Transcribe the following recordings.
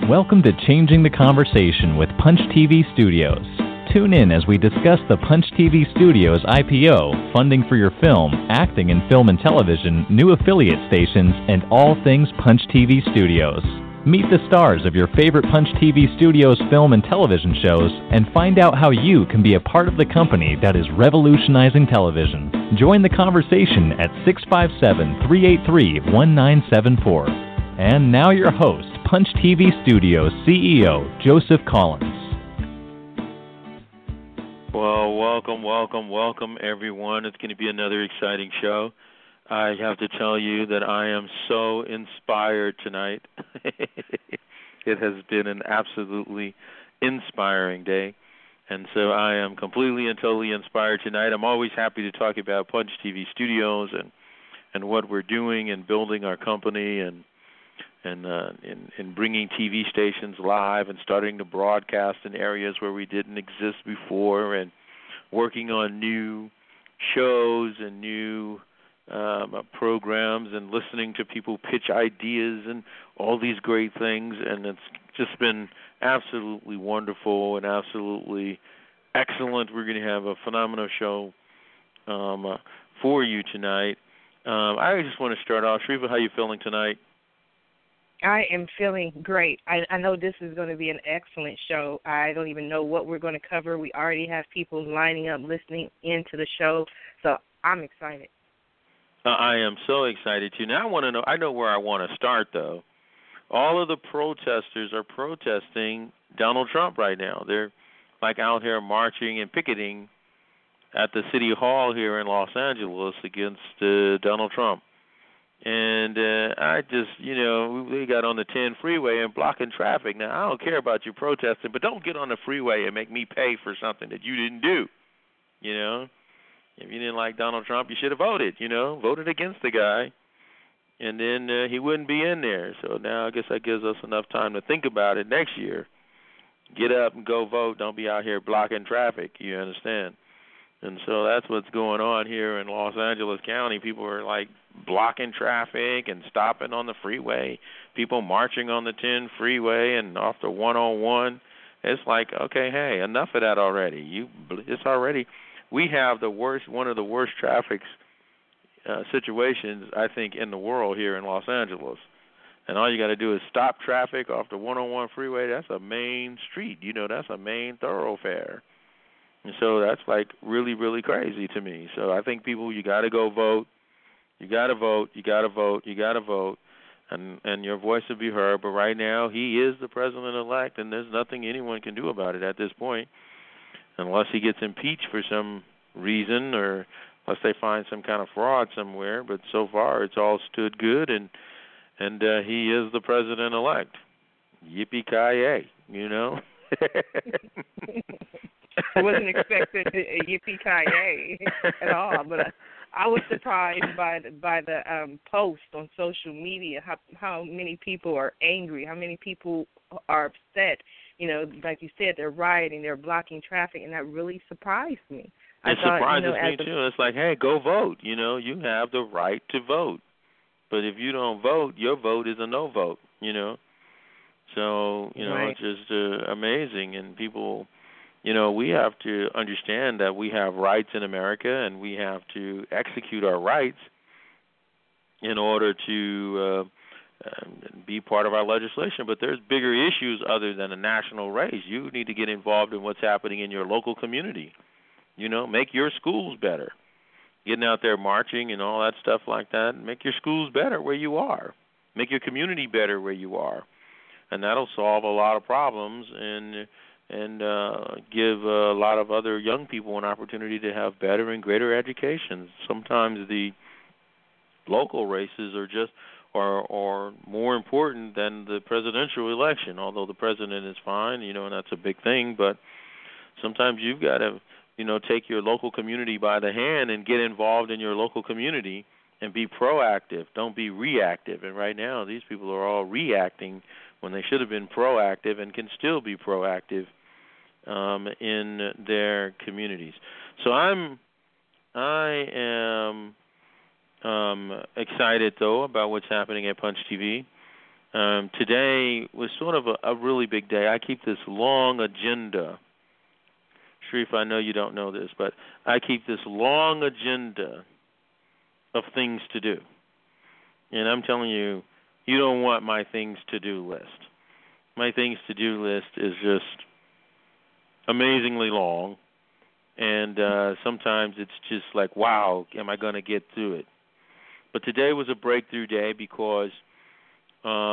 Welcome to Changing the Conversation with Punch TV Studios. Tune in as we discuss the Punch TV Studios IPO, funding for your film, acting in film and television, new affiliate stations, and all things Punch TV Studios. Meet the stars of your favorite Punch TV Studios film and television shows and find out how you can be a part of the company that is revolutionizing television. Join the conversation at 657-383-1974. And now your host, Punch TV Studios CEO, Joseph Collins. Well, welcome, everyone. It's going to be another exciting show. I have to tell you that I am so inspired tonight. It has been an absolutely inspiring day, and so I am completely and totally inspired tonight. I'm always happy to talk about Punch TV Studios and what we're doing and building our company and bringing TV stations live and starting to broadcast in areas where we didn't exist before and working on new shows and new programs and listening to people pitch ideas and all these great things. And it's just been absolutely wonderful and absolutely excellent. We're going to have a phenomenal show for you tonight. I just want to start off. Sharifa, how are you feeling tonight? I am feeling great. I know this is going to be an excellent show. I don't even know what we're going to cover. We already have people lining up, listening into the show, so I'm excited. I am so excited, too. Now I know where I want to start, though. All of the protesters are protesting Donald Trump right now. They're like out here marching and picketing at the City Hall here in Los Angeles against Donald Trump. And I just, we got on the 10 freeway and blocking traffic. Now, I don't care about you protesting, but don't get on the freeway and make me pay for something that you didn't do. If you didn't like Donald Trump, you should have voted, voted against the guy, and then he wouldn't be in there. So now I guess that gives us enough time to think about it next year. Get up and go vote. Don't be out here blocking traffic, you understand? And so that's what's going on here in Los Angeles County. People are like blocking traffic and stopping on the freeway. People marching on the 10 freeway and off the 101. It's like, okay, hey, enough of that already. We have one of the worst traffic situations, I think, in the world here in Los Angeles. And all you got to do is stop traffic off the 101 freeway. That's a main street. That's a main thoroughfare. And so that's like really, really crazy to me. So I think people, you got to go vote. You got to vote. You got to vote. You got to vote. And your voice will be heard. But right now, he is the president-elect, and there's nothing anyone can do about it at this point, unless he gets impeached for some reason or unless they find some kind of fraud somewhere. But so far, it's all stood good, and he is the president-elect. Yippee-ki-yay, I wasn't expecting a yippee-ki-yay at all, but I was surprised by the post on social media, how many people are angry, how many people are upset. Like you said, they're rioting, they're blocking traffic, and that really surprised me. It surprises me, too. It's like, hey, go vote. You have the right to vote. But if you don't vote, your vote is a no vote, So, right. It's just amazing. And people, we have to understand that we have rights in America, and we have to execute our rights in order to be part of our legislation. But there's bigger issues other than a national race. You need to get involved in what's happening in your local community. Make your schools better. Getting out there marching and all that stuff like that, make your schools better where you are. Make your community better where you are. And that'll solve a lot of problems and give a lot of other young people an opportunity to have better and greater education. Sometimes the local races are more important than the presidential election, although the president is fine, and that's a big thing. But sometimes you've got to, take your local community by the hand and get involved in your local community and be proactive. Don't be reactive. And right now, these people are all reacting when they should have been proactive and can still be proactive in their communities. So I am excited, though, about what's happening at Punch TV. Today was sort of a really big day. I keep this long agenda. Sharif, I know you don't know this, but I keep this long agenda of things to do. And I'm telling you, you don't want my things to do list. My things to do list is just amazingly long. And sometimes it's just like, wow, am I going to get through it? But today was a breakthrough day because I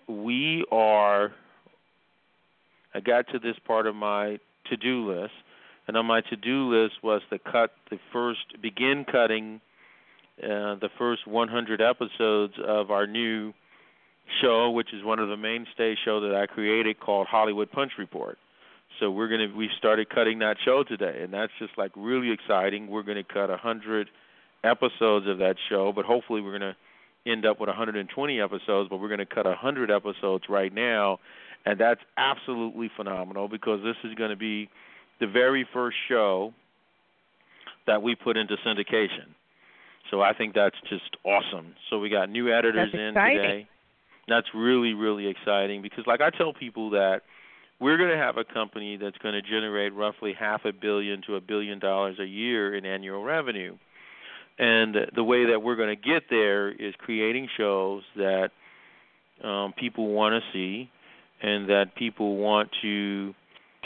got to this part of my to-do list, and on my to-do list was to begin cutting the first 100 episodes of our new show, which is one of the mainstay show that I created called Hollywood Punch Report. So we started cutting that show today, and that's just like really exciting. We're going to cut 100 episodes of that show, but hopefully we're going to end up with 120 episodes, but we're going to cut 100 episodes right now, and that's absolutely phenomenal because this is going to be the very first show that we put into syndication. So I think that's just awesome. So we got new editors in today. That's really, really exciting because, like I tell people that we're going to have a company that's going to generate roughly $500 million to $1 billion a year in annual revenue. And the way that we're going to get there is creating shows that people want to see and that people want to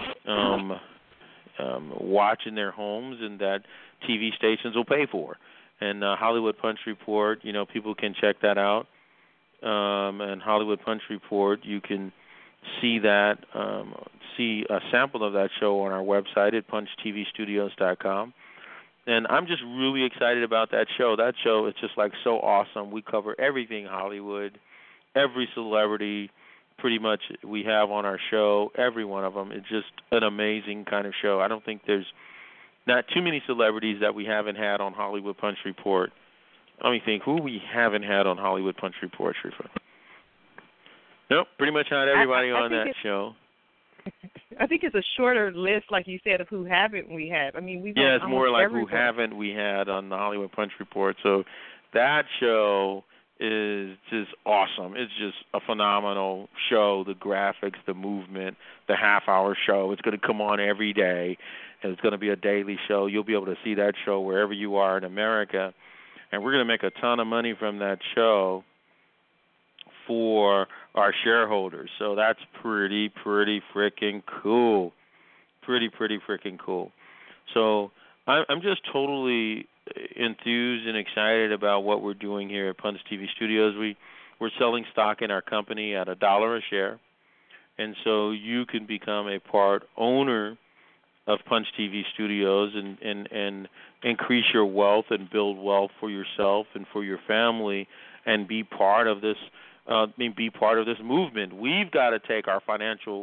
watch in their homes and that TV stations will pay for. And Hollywood Punch Report, people can check that out. And Hollywood Punch Report, you can see that, see a sample of that show on our website at punchtvstudios.com. And I'm just really excited about that show. That show is just like so awesome. We cover everything Hollywood, every celebrity pretty much we have on our show, every one of them. It's just an amazing kind of show. I don't think there's not too many celebrities that we haven't had on Hollywood Punch Report. Let me think. Who we haven't had on Hollywood Punch Report, Sharifa? Nope, pretty much had everybody on that show. I think it's a shorter list, like you said, of who haven't we had. I mean, yeah, it's more like who haven't we had on the Hollywood Punch Report. So that show is just awesome. It's just a phenomenal show. The graphics, the movement, the half-hour show. It's going to come on every day, and it's going to be a daily show. You'll be able to see that show wherever you are in America, and we're going to make a ton of money from that show for our shareholders. So that's pretty freaking cool. Pretty freaking cool. So I'm just totally enthused and excited about what we're doing here at Punch TV Studios. We're selling stock in our company at $1 a share. And so you can become a part owner of Punch TV Studios and increase your wealth and build wealth for yourself and for your family and be part of this movement. We've got to take our financial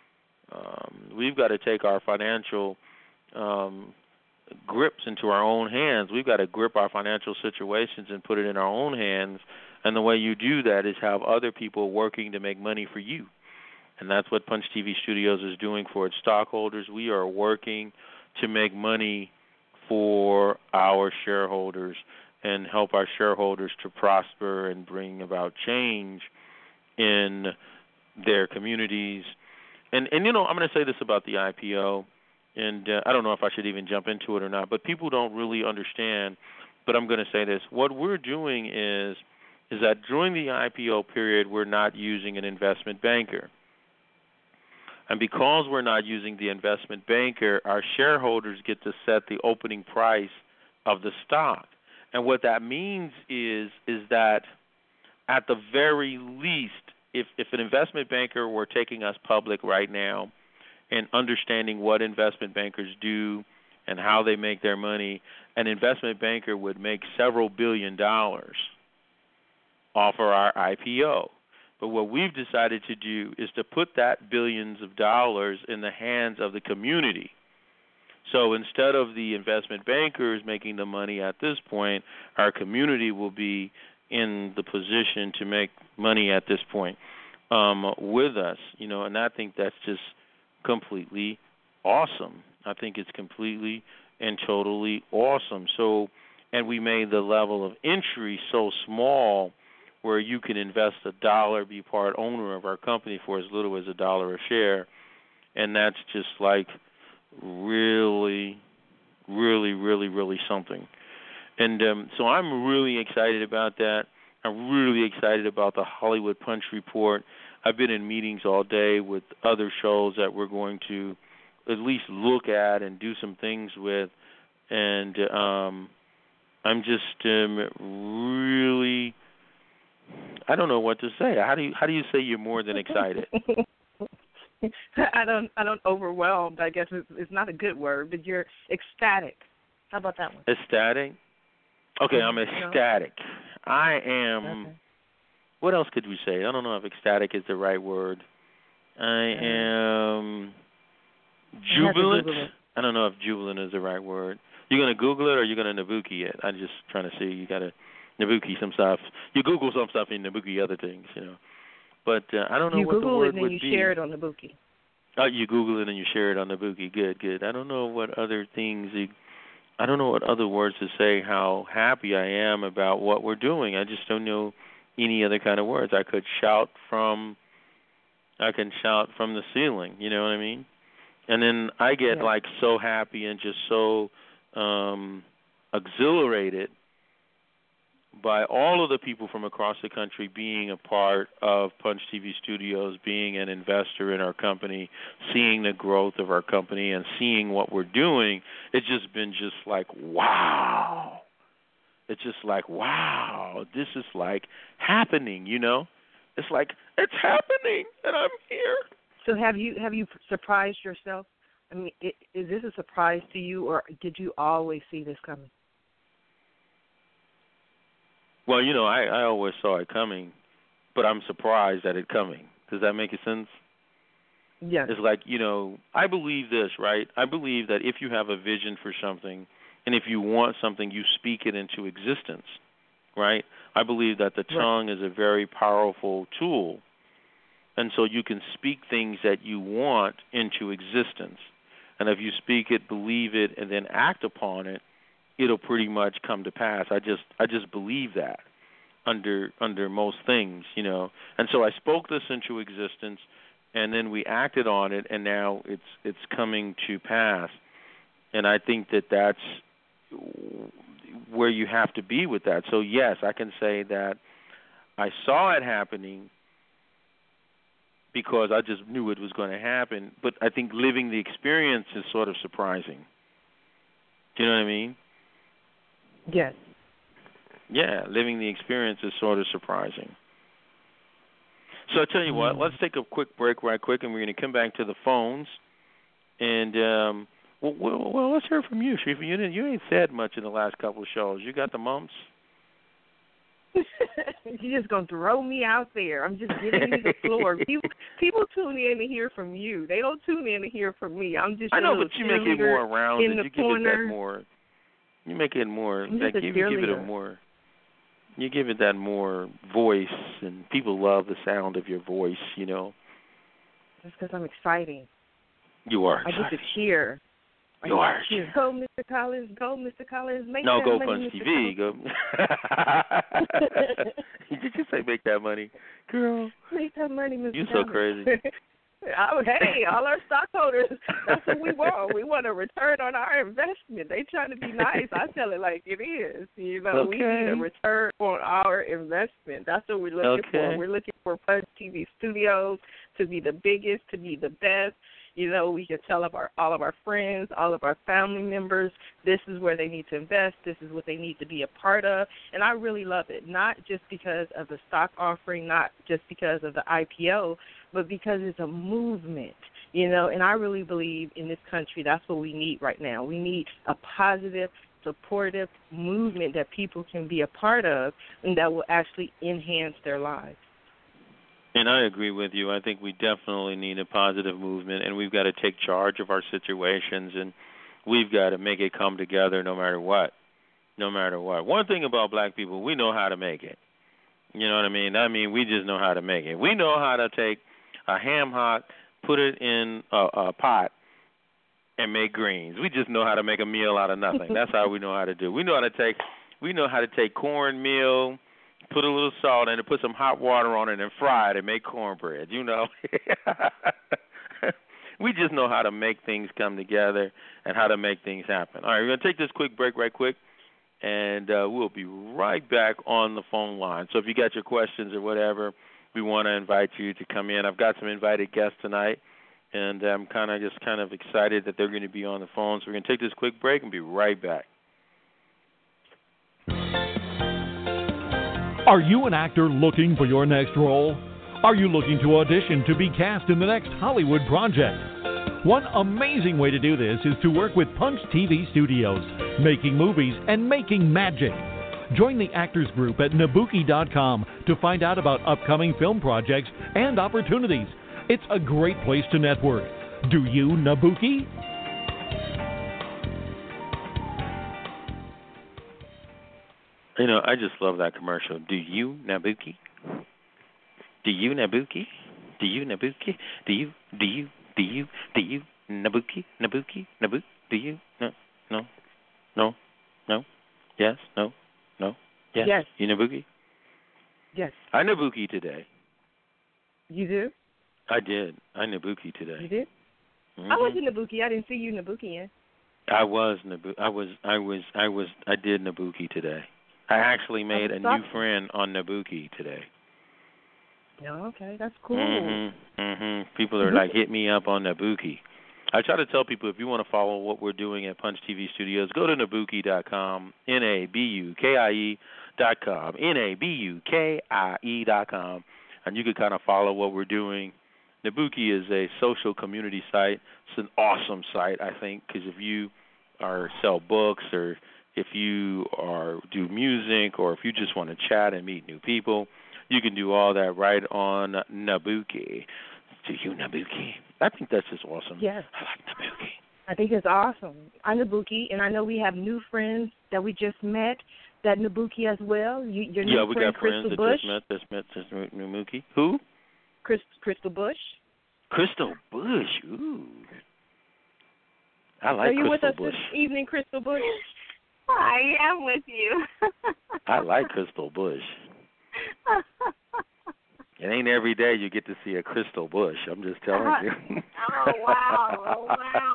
grips into our own hands. We've got to grip our financial situations and put it in our own hands. And the way you do that is have other people working to make money for you. And that's what Punch TV Studios is doing for its stockholders. We are working to make money for our shareholders and help our shareholders to prosper and bring about change in their communities. And I'm going to say this about the IPO, and I don't know if I should even jump into it or not, but people don't really understand, but I'm going to say this. What we're doing is that during the IPO period, we're not using an investment banker. And because we're not using the investment banker, our shareholders get to set the opening price of the stock. And what that means is that at the very least, if an investment banker were taking us public right now and understanding what investment bankers do and how they make their money, an investment banker would make several $1 billion off of our IPO. But what we've decided to do is to put that billions of dollars in the hands of the community. So instead of the investment bankers making the money at this point, our community will be in the position to make money at this point with us, and I think that's just completely awesome. I think it's completely and totally awesome. So, and we made the level of entry so small where you can invest $1, be part owner of our company for as little as $1 a share, and that's just like really, really, really, really something. And so I'm really excited about that. I'm really excited about the Hollywood Punch Report. I've been in meetings all day with other shows that we're going to at least look at and do some things with, and I'm just really, I don't know what to say. How do you say you're more than excited? I don't overwhelmed. I guess it's not a good word, but you're ecstatic. How about that one? Ecstatic? Okay, I'm ecstatic. I am. Okay. What else could we say? I don't know if ecstatic is the right word. I am jubilant. I don't know if jubilant is the right word. You gonna Google it or you gonna Nabuki it? I'm just trying to see. You gotta Nabuki some stuff. You Google some stuff and Nabuki other things, you know. But I don't know you what Google the word would be. You Google it and you share it on Nabuki. Oh, you Google it and you share it on Nabuki. Good. I don't know what other things. I don't know what other words to say. How happy I am about what we're doing. I just don't know any other kind of words. I can shout from the ceiling. You know what I mean? And then I get like so happy and just so exhilarated by all of the people from across the country being a part of Punch TV Studios, being an investor in our company, seeing the growth of our company and seeing what we're doing. It's just been just like, wow. It's just like, wow, this is like happening, you know? It's like, it's happening and I'm here. So have you surprised yourself? I mean, is this a surprise to you, or did you always see this coming? Well, you know, I always saw it coming, but I'm surprised at it coming. Does that make sense? Yes. It's like, you know, I believe this, right? I believe that if you have a vision for something and if you want something, you speak it into existence, right? I believe that the tongue is a very powerful tool. And so you can speak things that you want into existence. And if you speak it, believe it, and then act upon it, it'll pretty much come to pass. I just believe that under most things, you know. And so I spoke this into existence, and then we acted on it, and now it's coming to pass. And I think that that's where you have to be with that. So yes, I can say that I saw it happening because I just knew it was going to happen. But I think living the experience is sort of surprising. Do you know what I mean? Yes. Yeah, living the experience is sort of surprising. So I'll tell you what, let's take a quick break right quick, and we're going to come back to the phones. And, well, let's hear from you, Sharifa. You ain't said much in the last couple of shows. You got the mumps? You're just going to throw me out there. I'm just giving you the floor. People tune in to hear from you. They don't tune in to hear from me. I'm just I know, but you make it more rounded. You give it that more. You make it more. Like you give it a more. You give it that more voice, and people love the sound of your voice. You know. That's because I'm exciting. You are. I get to cheer. You are. Go, Mr. Collins. Go, Mr. Collins. Make no, that go money, Punch Mr. TV. Go. Did you say make that money, girl? Make that money, Mr. You so crazy. Hey, all our stockholders, that's what we want. We want a return on our investment. They trying to be nice. I tell it like it is. You know, we need a return on our investment. That's what we're looking for. We're looking for Punch TV Studios to be the biggest, to be the best. You know, we can tell all of our friends, all of our family members, this is where they need to invest, this is what they need to be a part of. And I really love it, not just because of the stock offering, not just because of the IPO, but because it's a movement, you know. And I really believe in this country that's what we need right now. We need a positive, supportive movement that people can be a part of and that will actually enhance their lives. And I agree with you. I think we definitely need a positive movement, and we've got to take charge of our situations, and we've got to make it come together no matter what. No matter what. One thing about black people, we know how to make it. You know what I mean? We just know how to make it. We know how to take a ham hock, put it in a pot, and make greens. We just know how to make a meal out of nothing. That's how we know how to do. We know how to take cornmeal, put a little salt in it, put some hot water on it, and fry it and make cornbread. We just know how to make things come together and how to make things happen. All right, we're going to take this quick break right quick, and we'll be right back on the phone line. So if you got your questions or whatever, we want to invite you to come in. I've got some invited guests tonight, and I'm kind of excited that they're going to be on the phone. So we're going to take this quick break and be right back. Are you an actor looking for your next role? Are you looking to audition to be cast in the next Hollywood project? One amazing way to do this is to work with Punch TV Studios, making movies and making magic. Join the actors group at Nabuki.com to find out about upcoming film projects and opportunities. It's a great place to network. Do you, Nabuki? I just love that commercial. Do you, Nabuki? Do you, Nabuki? Do you, Nabuki? Do you, Nabuki? Do you? No, yes, no, yes. Yes. You Nabuki? Yes. I Nabuki today. You do? I did. I Nabuki today. You did? Mm-hmm. I was in Nabuki. I didn't see you Nabuki in. I was Nabuki. I did Nabuki today. I actually made a new friend on Nabuki today. Oh, okay, that's cool. People are like, hit me up on Nabuki. I try to tell people if you want to follow what we're doing at Punch TV Studios, go to Nabuki.com, Nabukie.com, Nabukie.com, and you can kind of follow what we're doing. Nabuki is a social community site. It's an awesome site, I think, because if you sell books or if you do music or if you just want to chat and meet new people, you can do all that right on Nabuki. Do you, Nabuki? I think that's just awesome. Yes. I like Nabuki. I think it's awesome. I'm Nabuki, and I know we have new friends that we just met that Nabuki as well. Your new we friend, got friends Crystal that Bush. just met Nabuki. Who? Crystal Bush. Crystal Bush. Ooh. I like Are you Crystal with us Bush. this evening, Crystal Bush? I am with you. I like Crystal Bush. It ain't every day you get to see a Crystal Bush. I'm just telling you. Oh, wow.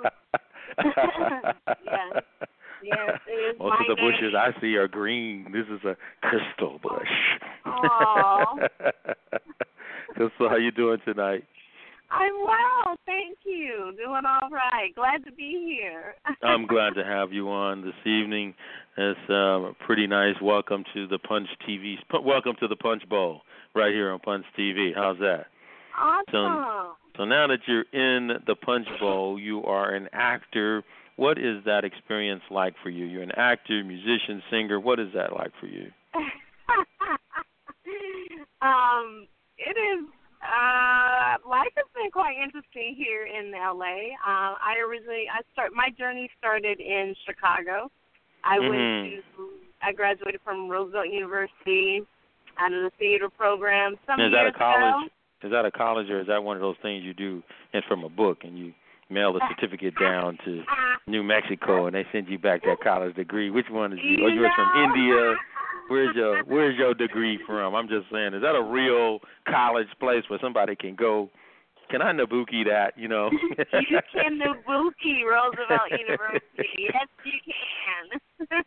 Yes, it is. Most of the bushes I see are green. This is a Crystal Bush. Oh. Crystal, how you doing tonight? I'm well, thank you. Doing all right. Glad to be here. I'm glad to have you on this evening. It's pretty nice. Welcome to the Punch TV. Welcome to the Punch Bowl right here on Punch TV. How's that? Awesome. So now that you're in the Punch Bowl, you are an actor. What is that experience like for you? You're an actor, musician, singer. What is that like for you? It is. Life has been quite interesting here in LA. My journey started in Chicago. I graduated from Roosevelt University out of the theater program Is that a college? Is that a college, or is that one of those things you do and from a book and you mail the certificate down to New Mexico and they send you back that college degree? Which one is you? Are you from India? Where's your degree from? I'm just saying, is that a real college place where somebody can go? Can I Nabuki that? You can Nabuki Roosevelt University. Yes, you can.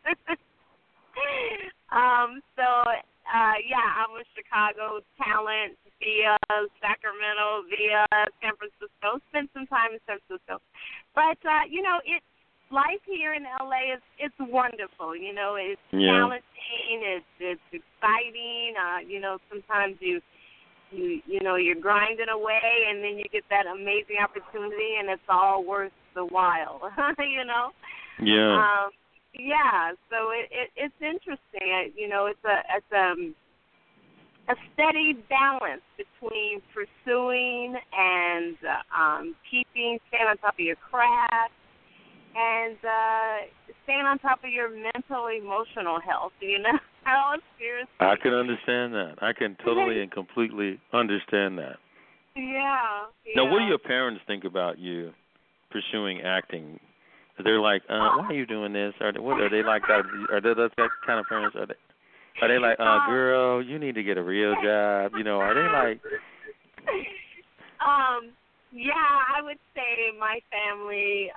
I'm a Chicago talent via Sacramento, via San Francisco. Spent some time in San Francisco, but life here in LA it's wonderful. It's challenging. It's exciting. Sometimes you're grinding away, and then you get that amazing opportunity, and it's all worth the while. Yeah. So it's interesting. It's a steady balance between pursuing and staying on top of your craft and staying on top of your mental, emotional health. Seriously. I can understand that. I can totally and completely understand that. Yeah. Now, what do your parents think about you pursuing acting? They're like, why are you doing this? What are they like that? Are they that kind of parents? Are they? Are they like, girl, you need to get a real job? You know, are they like? Yeah, I would say my family.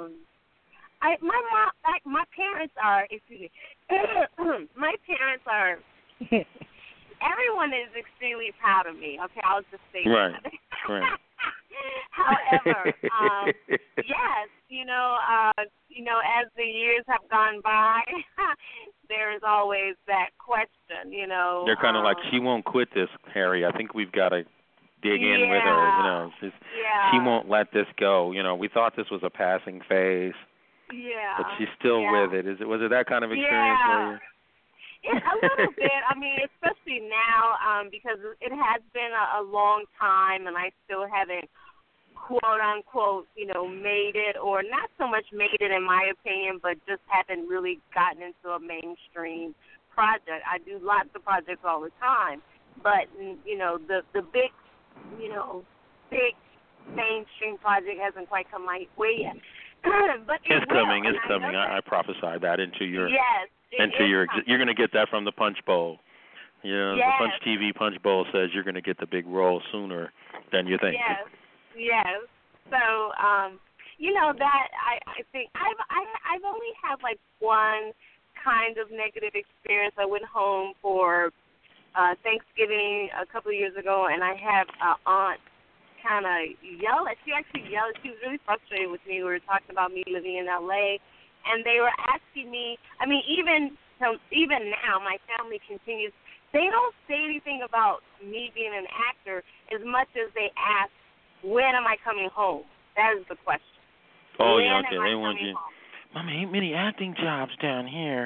My parents are. Excuse me. My parents are. Everyone is extremely proud of me. Okay, I'll just say right. that. Right. However, yes, you know, as the years have gone by, there is always that question. You know, they're kind of like, she won't quit this, Harry. I think we've got to dig in with her. You know, she won't let this go. You know, we thought this was a passing phase. Yeah. But she's still with it. Was it that kind of experience for you? A little bit. I mean, especially now, because it has been a long time, and I still haven't, quote unquote, you know, made it, or not so much made it in my opinion, but just haven't really gotten into a mainstream project. I do lots of projects all the time, but you know, the big, you know, big mainstream project hasn't quite come my way yet. But it's coming. It's coming. I prophesy that into your. Yes. You're going to get that from the Punch Bowl. You know, the Punch TV Punch Bowl says you're going to get the big role sooner than you think. Yes. So, you know, that I think I've only had like one kind of negative experience. I went home for Thanksgiving a couple of years ago, and I had an aunt kind of yell at. She actually yelled. She was really frustrated with me. We were talking about me living in L.A., and they were asking me, I mean, even now, my family continues, they don't say anything about me being an actor as much as they ask, when am I coming home? That is the question. Oh, yeah, okay. They want you. Mama, ain't many acting jobs down here.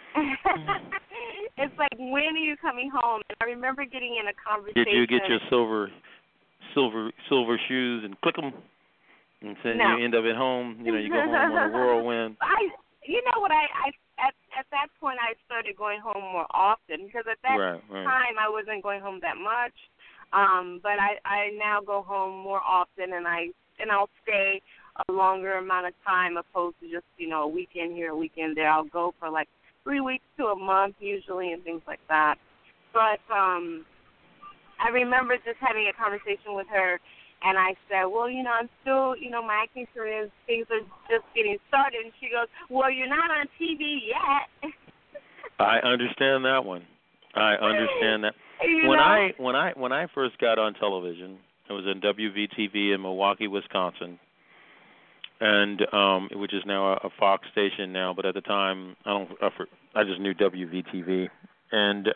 It's like, when are you coming home? And I remember getting in a conversation. Did you get your silver shoes and click them? And then you end up at home, you know, you go home on a whirlwind. You know what, at that point I started going home more often, because at that time I wasn't going home that much. But I now go home more often, and I'll stay a longer amount of time opposed to just, you know, a weekend here, a weekend there. I'll go for like 3 weeks to a month usually and things like that. But I remember just having a conversation with her, and I said, well, you know, I'm still, you know, my acting career, things are just getting started. And she goes, well, you're not on TV yet. I understand that one. I understand that. When I first got on television, it was in WVTV in Milwaukee, Wisconsin, and which is now a Fox station now. But at the time, I just knew WVTV, and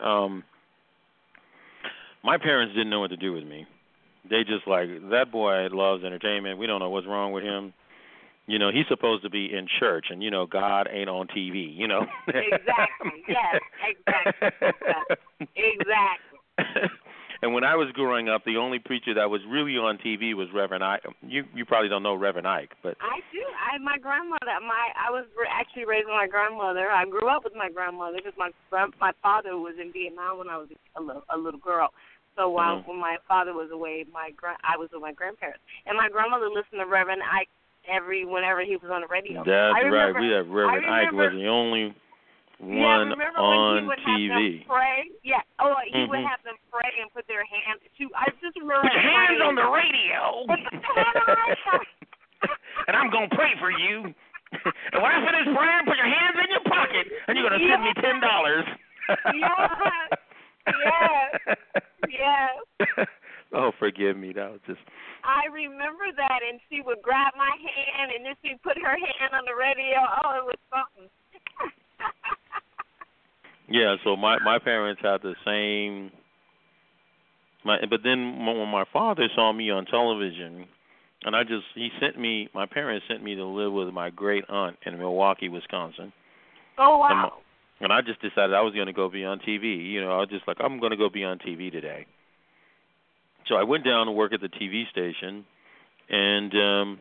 my parents didn't know what to do with me. They just like, that boy loves entertainment. We don't know what's wrong with him. You know, he's supposed to be in church, and, you know, God ain't on TV, you know. Exactly, yes, exactly. And when I was growing up, the only preacher that was really on TV was Reverend Ike. You probably don't know Reverend Ike, but I do. My grandmother. I was actually raised with my grandmother. I grew up with my grandmother because my father was in Vietnam when I was a little girl. So when my father was away, I was with my grandparents, and my grandmother listened to Reverend Ike whenever he was on the radio. That's right. Reverend Ike was the only one on TV. Pray? Yeah. Oh, he would have them pray and put their hands. I just remember. Put your hands on the radio. And I'm gonna pray for you. And when I finish praying, put your hands in your pocket, and you're gonna send me $10. Yes. Oh, forgive me. That was just. I remember that, and she would grab my hand, and then she'd put her hand on the radio. Oh, it was something. Yeah, so my parents had the same. But then when my father saw me on television, and my parents sent me to live with my great aunt in Milwaukee, Wisconsin. Oh, wow. And I just decided I was going to go be on TV. You know, I was just like, I'm going to go be on TV today. So I went down to work at the TV station, and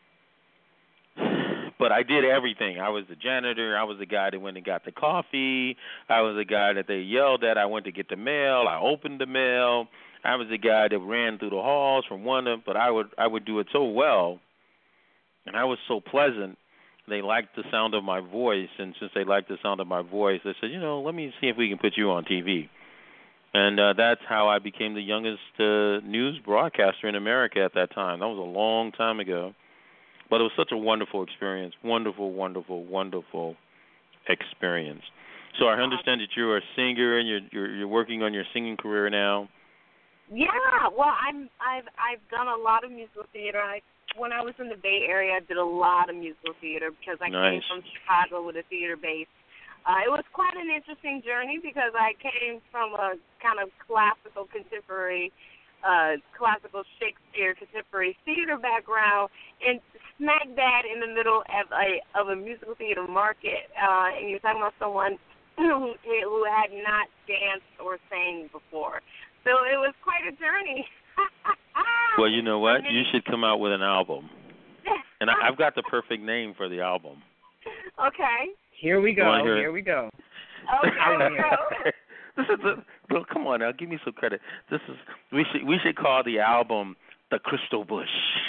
but I did everything. I was the janitor. I was the guy that went and got the coffee. I was the guy that they yelled at. I went to get the mail. I opened the mail. I was the guy that ran through the halls from but I would do it so well, and I was so pleasant they liked the sound of my voice, and since they liked the sound of my voice, they said, let me see if we can put you on TV. And that's how I became the youngest news broadcaster in America at that time. That was a long time ago. But it was such a wonderful experience. Wonderful, wonderful, wonderful experience. So I understand that you're a singer and you're working on your singing career now. Yeah, well, I've done a lot of musical theater. When I was in the Bay Area, I did a lot of musical theater because I came from Chicago with a theater base. It was quite an interesting journey because I came from a kind of classical contemporary, classical Shakespeare contemporary theater background, and smack dab in the middle of a musical theater market. And you're talking about someone who had not danced or sang before. So it was quite a journey. Well, you know what? You should come out with an album. And I've got the perfect name for the album. Okay. Here we go. Here we go. Okay. This is well, come on now, give me some credit. We should call the album The Crystal Bush.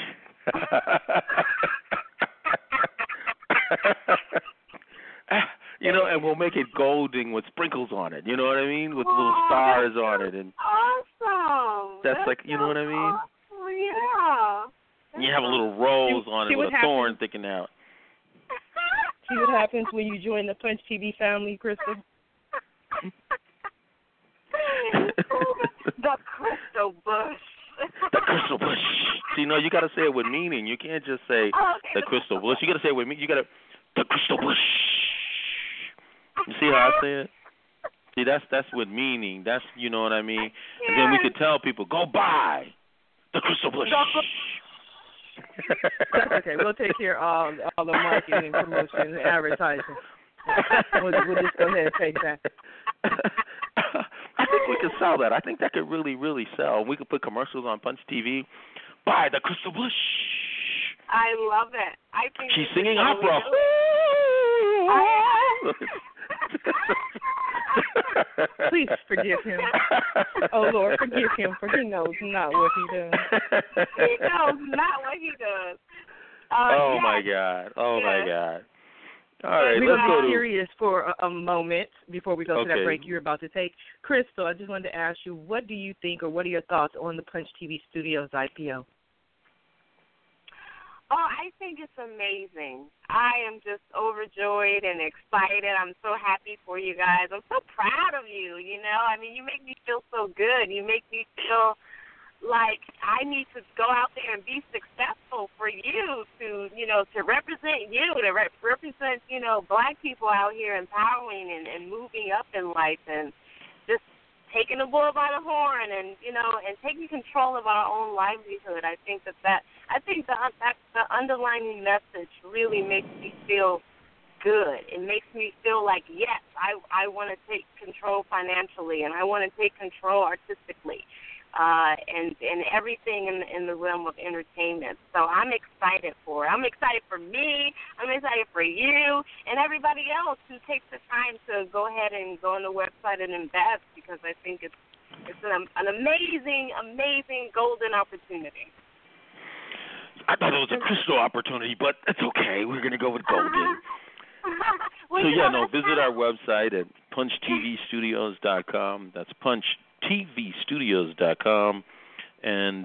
And we'll make it golden with sprinkles on it. You know what I mean? With little stars on it, and awesome. That's like, you know what I mean? Awesome. Yeah. And you have a little rose on it with a thorn sticking out. See what happens when you join the Punch TV family, Crystal? The Crystal Bush. The Crystal Bush. See, you got to say it with meaning. You can't just say the Crystal Bush. You got to say it with meaning. You got to the Crystal Bush. You see how I say it? See, that's with meaning. That's, you know what I mean? Yes. And then we could tell people, go buy the Crystal Bush. That's okay. We'll take care of all the marketing and promotion and advertising. We'll just go ahead and take that. I think we could sell that. I think that could really, really sell. We could put commercials on Punch TV. Buy the Crystal Bush. I love it. I think she's singing opera. Please forgive him. Oh, Lord, forgive him, for he knows not what he does. He knows not what he does. My God. My God. All right, we're let's going to be serious for a moment before we go to that break you're about to take. Crystal, I just wanted to ask you, what do you think, or what are your thoughts on the Punch TV Studios IPO? Oh, I think it's amazing. I am just overjoyed and excited. I'm so happy for you guys. I'm so proud of you, I mean, you make me feel so good. You make me feel like I need to go out there and be successful for you to, to represent you, to represent, Black people out here empowering and moving up in life and just taking the bull by the horn and, and taking control of our own livelihood. I think the underlying message really makes me feel good. It makes me feel like, yes, I want to take control financially and I want to take control artistically and everything in the realm of entertainment. So I'm excited for it. I'm excited for me. I'm excited for you and everybody else who takes the time to go ahead and go on the website and invest, because I think it's an amazing, amazing golden opportunity. I thought it was a crystal opportunity, but it's okay. We're going to go with golden. Visit our website at punchtvstudios.com. That's punchtvstudios.com. And,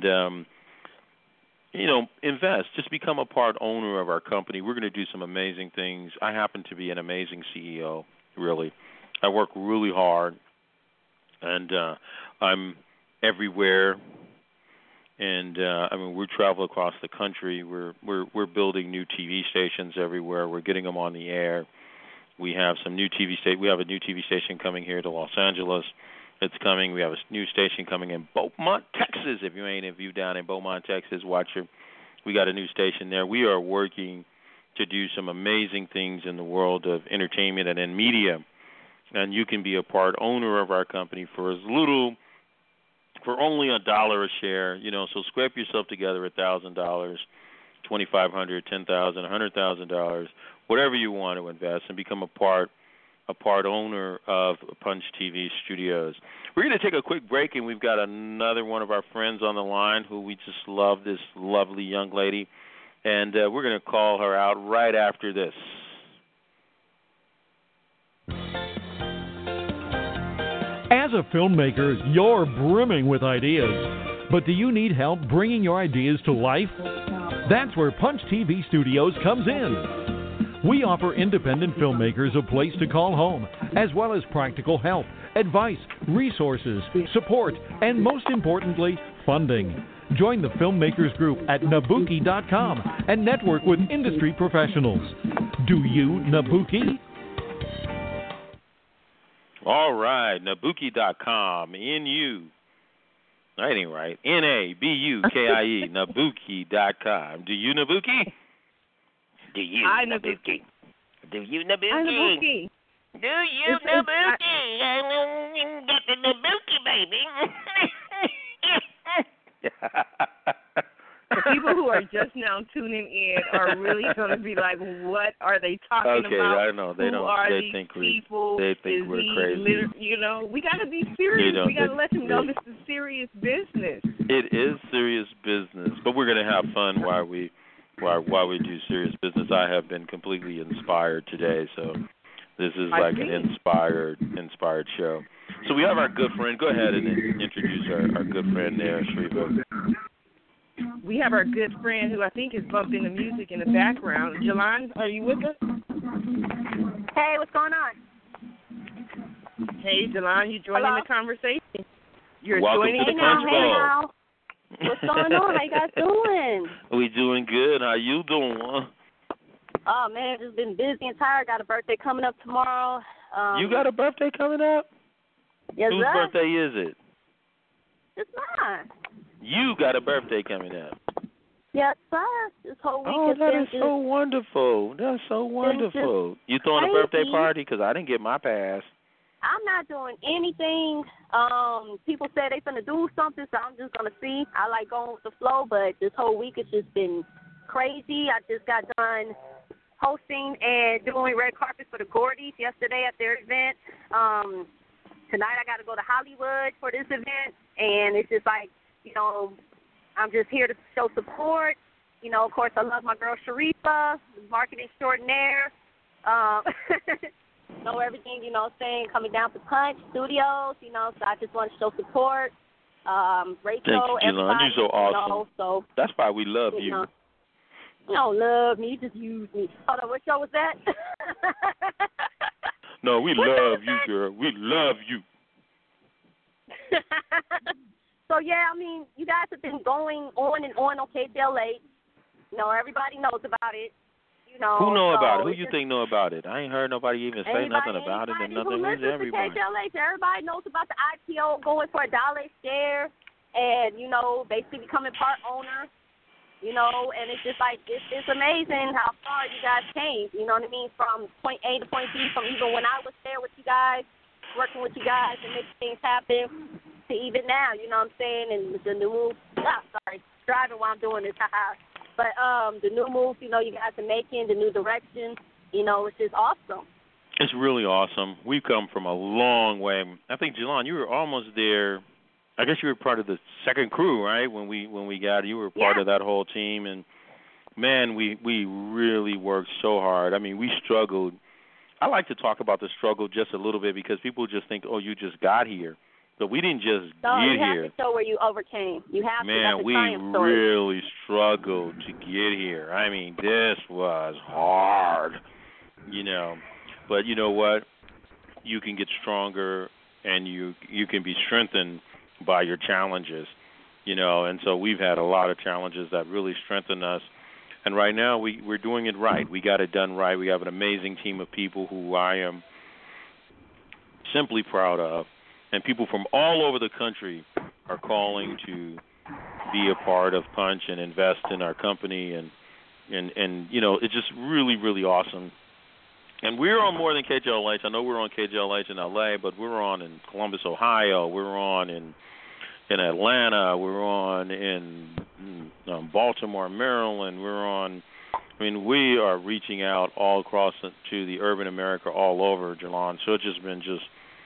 invest. Just become a part owner of our company. We're going to do some amazing things. I happen to be an amazing CEO, really. I work really hard, and I'm everywhere. And we travel across the country. We're building new TV stations everywhere. We're getting them on the air. We have some new TV station. We have a new TV station coming here to Los Angeles. It's coming. We have a new station coming in Beaumont, Texas. If you down in Beaumont, Texas, we got a new station there. We are working to do some amazing things in the world of entertainment and in media. And you can be a part owner of our company for only $1 a share, so scrape yourself together $1,000, $2,500, $10,000, $100,000, whatever you want to invest, and become a part owner of Punch TV Studios. We're going to take a quick break, and we've got another one of our friends on the line who we just love, this lovely young lady, And we're going to call her out right after this. As a filmmaker, you're brimming with ideas. But do you need help bringing your ideas to life? That's where Punch TV Studios comes in. We offer independent filmmakers a place to call home, as well as practical help, advice, resources, support, and most importantly, funding. Join the Filmmakers Group at Nabuki.com and network with industry professionals. Do you, Nabuki? All right, Nabuki.com, N-U. That ain't right. Nabukie, Nabuki.com. Do you, Nabuki? Do you, Nabuki? Do you, Nabuki? Hi, Nabuki. Do you, Nabuki? Got the Nabuki, baby. The people who are just now tuning in are really going to be like, "What are they talking about?" Okay, I know they Who don't. are They these think people? they think we're crazy. You know, we got to be serious. We got to let them know this is serious business. It is serious business, but we're going to have fun while we do serious business. I have been completely inspired today, so this is like an inspired show. So we have our good friend. Go ahead and introduce our good friend there, Shriva. We have our good friend who I think is bumping the music in the background. Jelon, are you with us? Hey, what's going on? Hey, Jelon, you joining Hello? the conversation? You're Welcome joining to the Hey Punch now, Bowl. hey now. What's going on? How you guys doing? We doing good. How you doing? Oh, man, just been busy and tired. Got a birthday coming up tomorrow. You got a birthday coming up? Yes, Whose sir. birthday is it? It's mine. You got a birthday coming up. Yes, sir. This whole week Oh, has that been is so wonderful. That's so wonderful. You throwing a birthday crazy. party? Because I didn't get my pass. I'm not doing anything. People say they finna do something, so I'm just gonna see. I like going with the flow, but this whole week has just been crazy. I just got done hosting and doing red carpet for the Gordys yesterday at their event. Tonight I got to go to Hollywood for this event, and it's just like, you know, I'm just here to show support. You know, of course, I love my girl Sharifa, marketing extraordinaire. Know everything, you know, saying coming down to Punch Studios, you know, so I just want to show support. Rachel, Thank you, Jelon. You're so awesome. You know, so, that's why we love you. Know, you don't love me, you just use me. Hold on, what show was that? No, we love you, girl. We love you. So, yeah, I mean, you guys have been going on and on KTLA. You know, everybody knows about it. You know, who know so about it? Who you think know about it? I ain't heard nobody even say nothing about it and nothing. Who's everybody? KTLA, everybody knows about the IPO going for $1 a share and, you know, basically becoming part owner. You know, and it's just like, it's amazing how far you guys came, you know what I mean, from point A to point B, from even when I was there with you guys, working with you guys and making things happen, to even now, you know what I'm saying, and the new move, driving while I'm doing this, haha. But the new moves, you know, you guys are making, the new direction, you know, it's just awesome. It's really awesome. We've come from a long way. I think, Jelon, you were almost there. I guess you were part of the second crew, right? When we got you were part of that whole team, and man, we really worked so hard. I mean, we struggled. I like to talk about the struggle just a little bit because people just think, oh, you just got here, but we didn't just get here. You have to show where you overcame. You have to. Man, we really struggled to get here. I mean, this was hard, you know. But you know what? You can get stronger, and you can be strengthened by your challenges, you know, and so we've had a lot of challenges that really strengthen us, and right now we're doing it right. We got it done right. We have an amazing team of people who I am simply proud of, and people from all over the country are calling to be a part of Punch and invest in our company, and you know, it's just really, really awesome. And we're on more than KJLH. I know we're on KJLH in LA, but we're on in Columbus, Ohio. We're on in Atlanta. We're on in Baltimore, Maryland. We're on. I mean, we are reaching out all across to the urban America, all over, Jelon. So it's just been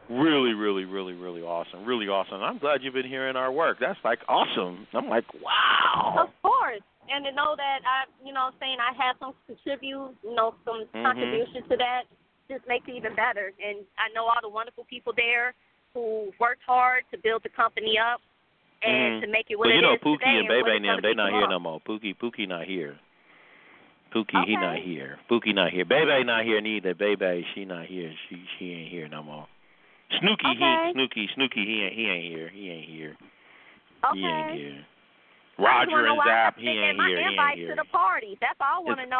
Really, really, really, really awesome. Really awesome. I'm glad you've been hearing our work. That's like awesome. I'm like, wow. Of course. And to know that I have some some contribution to that just makes it even better. And I know all the wonderful people there who worked hard to build the company up and to make it what it is Pookie today. and Bebe and them, they not here no more. Pookie not here. Pookie, he not here. Pookie not here. Bebe not here neither. Bebe, she not here. She ain't here no more. Snooky, Snooky, he ain't here. He ain't here. Okay. He ain't here. Roger and Zap, he ain't here. He ain't here. To the party. That's all I want to know.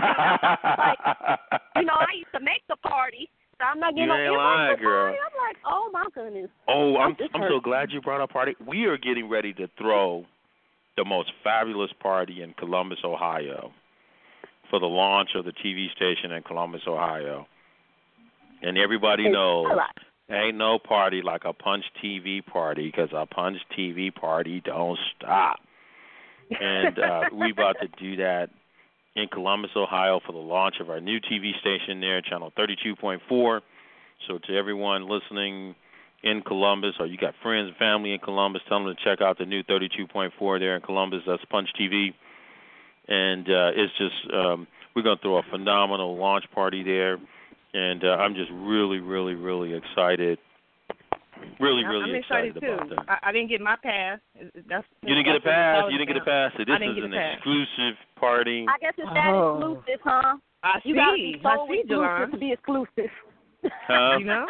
I used to make the party, so I'm not getting no invite to the party. I'm like, oh my goodness. Oh, I'm so glad you brought up party. We are getting ready to throw the most fabulous party in Columbus, Ohio, for the launch of the TV station in Columbus, Ohio. And everybody knows ain't no party like a Punch TV party, because a Punch TV party don't stop. And we about to do that in Columbus, Ohio, for the launch of our new TV station there, channel 32.4. So to everyone listening in Columbus, or you got friends and family in Columbus, tell them to check out the new 32.4 there in Columbus. That's Punch TV. And it's just we're going to throw a phenomenal launch party there. And I'm just really, really, really excited. Really, really I'm excited too. about that. I didn't get my pass. You didn't get a pass? You didn't get a pass? So this is an exclusive party. I guess it's that exclusive, huh? You got to be so exclusive to be exclusive. You know?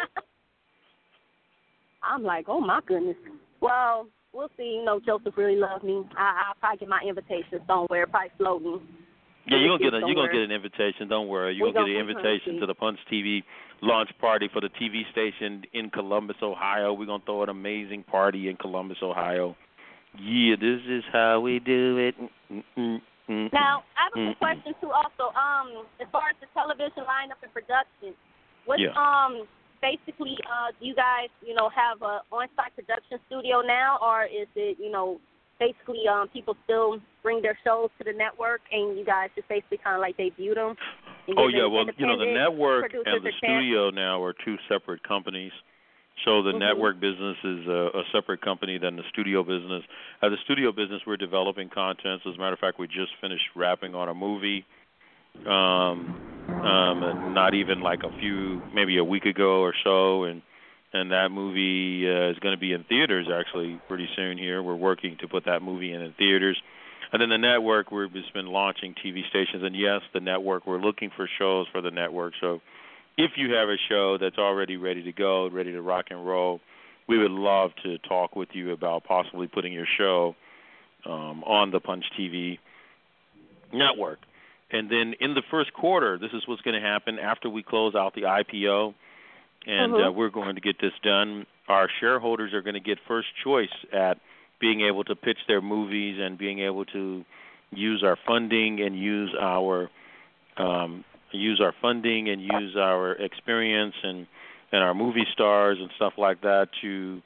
I'm like, oh, my goodness. Well, we'll see. Joseph really loves me. I'll probably get my invitation somewhere, probably floating. Yeah, you're gonna get an invitation. Don't worry. You're gonna get an invitation to the Punch TV launch party for the TV station in Columbus, Ohio. We're gonna throw an amazing party in Columbus, Ohio. Yeah, this is how we do it. Now, I have a question too. Also, as far as the television lineup and production, what basically do you guys have a on-site production studio now, or is it basically people still bring their shows to the network and you guys just basically kind of like debut them? Oh, yeah, well, the network and the studio now are two separate companies. So the network business is a separate company than the studio business. The studio business, we're developing content. As a matter of fact, we just finished wrapping on a movie, not even like maybe a week ago or so, and that movie is going to be in theaters actually pretty soon here. We're working to put that movie in theaters. And then the network, we've just been launching TV stations. And, yes, the network, we're looking for shows for the network. So if you have a show that's already ready to go, ready to rock and roll, we would love to talk with you about possibly putting your show on the Punch TV network. And then in the first quarter, this is what's going to happen after we close out the IPO. And we're going to get this done. Our shareholders are going to get first choice at being able to pitch their movies and being able to use our funding and use our experience and our movie stars and stuff like that to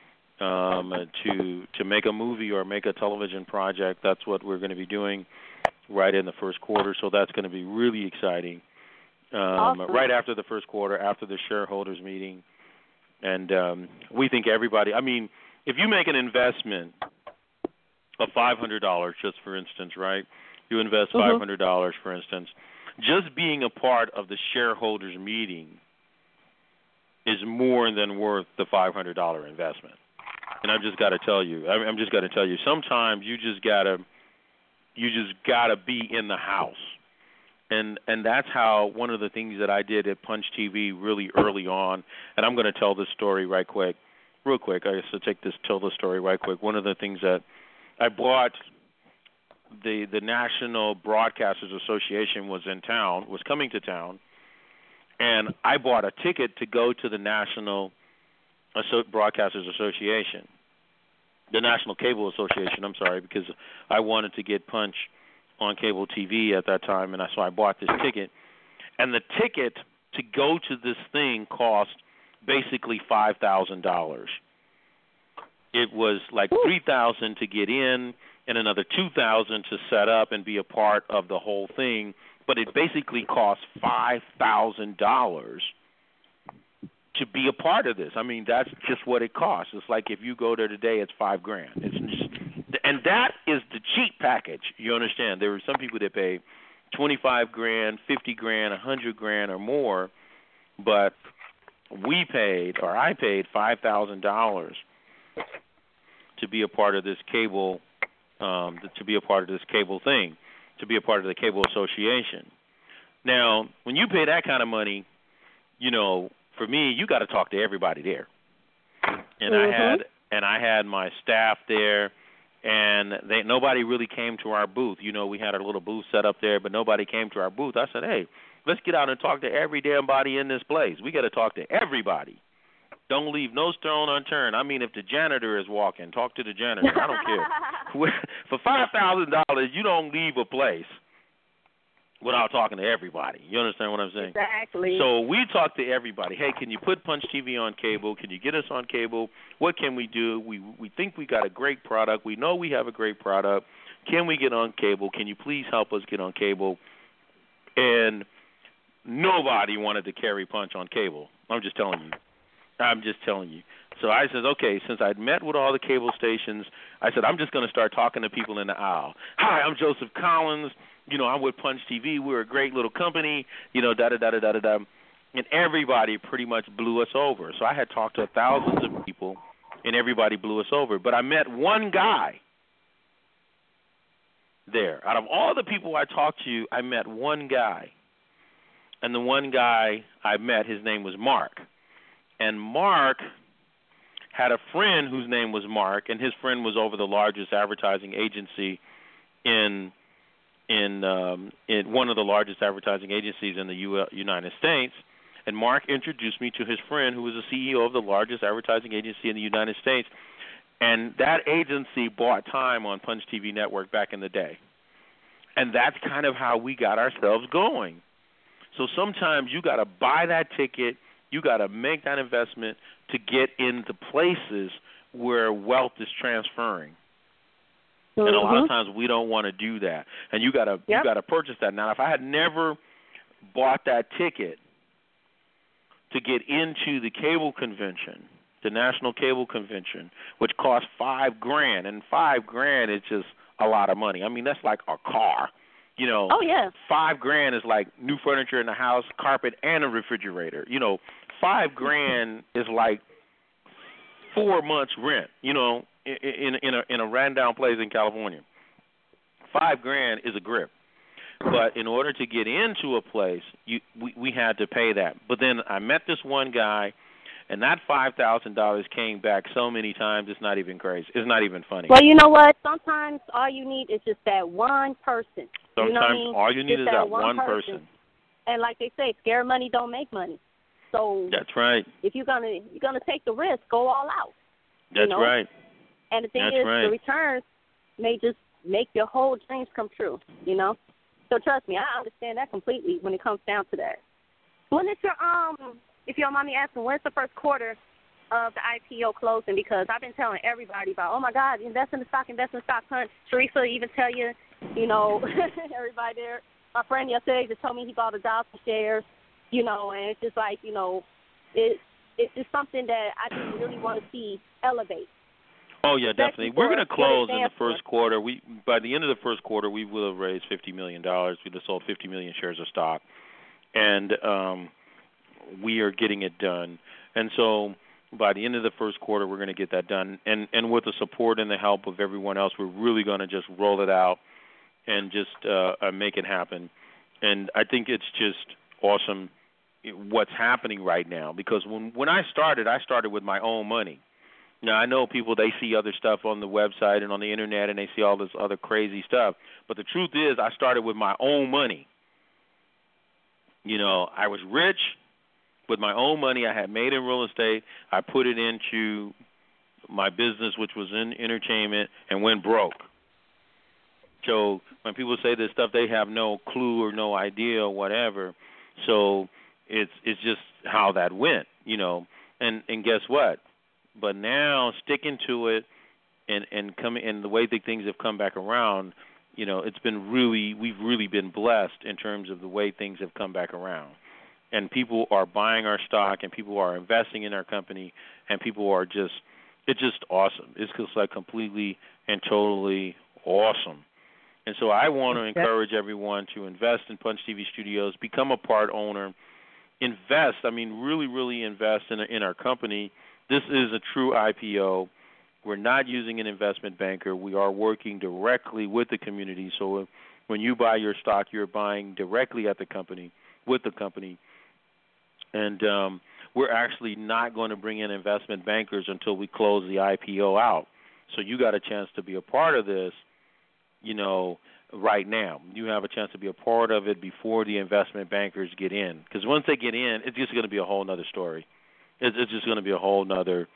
make a movie or make a television project. That's what we're going to be doing right in the first quarter. So that's going to be really exciting. Awesome. Right after the first quarter, after the shareholders meeting. And we think everybody, if you make an investment of $500, just for instance, right? You invest $500, for instance. Just being a part of the shareholders meeting is more than worth the $500 investment. And I've just got to tell you, sometimes you just gotta be in the house. And that's how one of the things that I did at Punch TV really early on, and I'm going to tell this story real quick. I guess to tell the story right quick. One of the things that I bought, the National Broadcasters Association was coming to town, and I bought a ticket to go to the National Broadcasters Association, the National Cable Association. I'm sorry, because I wanted to get Punch on cable TV at that time, and so I bought this ticket. And the ticket to go to this thing cost basically $5,000. It was like $3,000 to get in and another $2,000 to set up and be a part of the whole thing, but it basically cost $5,000 to be a part of this. I mean, that's just what it costs. It's like if you go there today, it's $5,000. And that is the cheap package. You understand? There are some people that pay $25,000, $50,000, $100,000 or more, but I paid $5,000 to be a part of this cable, to be a part of this cable thing, to be a part of the cable association. Now, when you pay that kind of money, for me, you got to talk to everybody there. And I had my staff there, and nobody really came to our booth. We had our little booth set up there, but nobody came to our booth. I said, hey, let's get out and talk to every damn body in this place. We got to talk to everybody. Don't leave no stone unturned. I mean, if the janitor is walking, talk to the janitor. I don't care. For $5,000, you don't leave a place without talking to everybody. You understand what I'm saying? Exactly. So we talk to everybody. Hey, can you put Punch TV on cable? Can you get us on cable? What can we do? We think we got a great product. We know we have a great product. Can we get on cable? Can you please help us get on cable? And nobody wanted to carry Punch on cable. I'm just telling you. So I said, okay, since I'd met with all the cable stations, I said, I'm just going to start talking to people in the aisle. Hi, I'm Joseph Collins. I'm with Punch TV. We're a great little company, da-da-da-da-da-da. And everybody pretty much blew us over. So I had talked to thousands of people, and everybody blew us over. But I met one guy there. Out of all the people I talked to, I met one guy. And the one guy I met, his name was Mark. And Mark had a friend whose name was Mark, and his friend was over the largest advertising agency in one of the largest advertising agencies in the United States. And Mark introduced me to his friend who was the CEO of the largest advertising agency in the United States. And that agency bought time on Punch TV Network back in the day. And that's kind of how we got ourselves going. So sometimes you got to buy that ticket. You got to make that investment to get into places where wealth is transferring. And a lot of times we don't want to do that. And you got to purchase that. Now, if I had never bought that ticket to get into the cable convention, the National Cable Convention, which cost $5,000, and $5,000 is just a lot of money. I mean, that's like a car. Oh, yeah. $5,000 is like new furniture in the house, carpet, and a refrigerator. $5,000 is like 4 months rent, in a rundown place in California. $5,000 is a grip. But in order to get into a place, we had to pay that. But then I met this one guy, and that $5,000 came back so many times, it's not even crazy. It's not even funny. Well, you know what? Sometimes all you need is just that one person. Sometimes all you need is that one person. And like they say, scare money don't make money. So that's right. If you're gonna take the risk, go all out. That's right. And the thing is, the returns may just make your whole dreams come true. So trust me, I understand that completely when it comes down to that. When is your if you don't mind me asking, when's the first quarter of the IPO closing? Because I've been telling everybody about, oh my God, invest in the stock, hunt. Teresa even tell you, everybody there. My friend yesterday just told me he bought $1 shares, and it's just like, it's just something that I just really want to see elevate. Oh yeah, definitely. We're going to close in the first quarter. By the end of the first quarter, we will have raised $50 million. We'd have sold 50 million shares of stock, and we are getting it done. And so by the end of the first quarter, we're going to get that done. And with the support and the help of everyone else, we're really going to just roll it out and just make it happen. And I think it's just awesome what's happening right now, because when I started with my own money. Now, I know people, they see other stuff on the website and on the internet, and they see all this other crazy stuff. But the truth is, I started with my own money. I was rich with my own money I had made in real estate. I put it into my business, which was in entertainment, and went broke. So when people say this stuff, they have no clue or no idea or whatever. So it's just how that went, And guess what? But now sticking to it and coming, and the way that things have come back around, it's been we've really been blessed in terms of the way things have come back around. and people are buying our stock, and people are investing in our company, and people are just, it's just awesome. It's just like completely and totally awesome. And so I want to encourage everyone to invest in Punch TV Studios, become a part owner, invest. I mean, really, really invest in our company. This is a true IPO. We're not using an investment banker. We are working directly with the community. So when you buy your stock, you're buying directly at the company, with the company. And we're actually not going to bring in investment bankers until we close the IPO out. So you got a chance to be a part of this, you know, right now. You have a chance to be a part of it before the investment bankers get in. Because once they get in, it's just going to be a whole nother story. It's just going to be a whole nother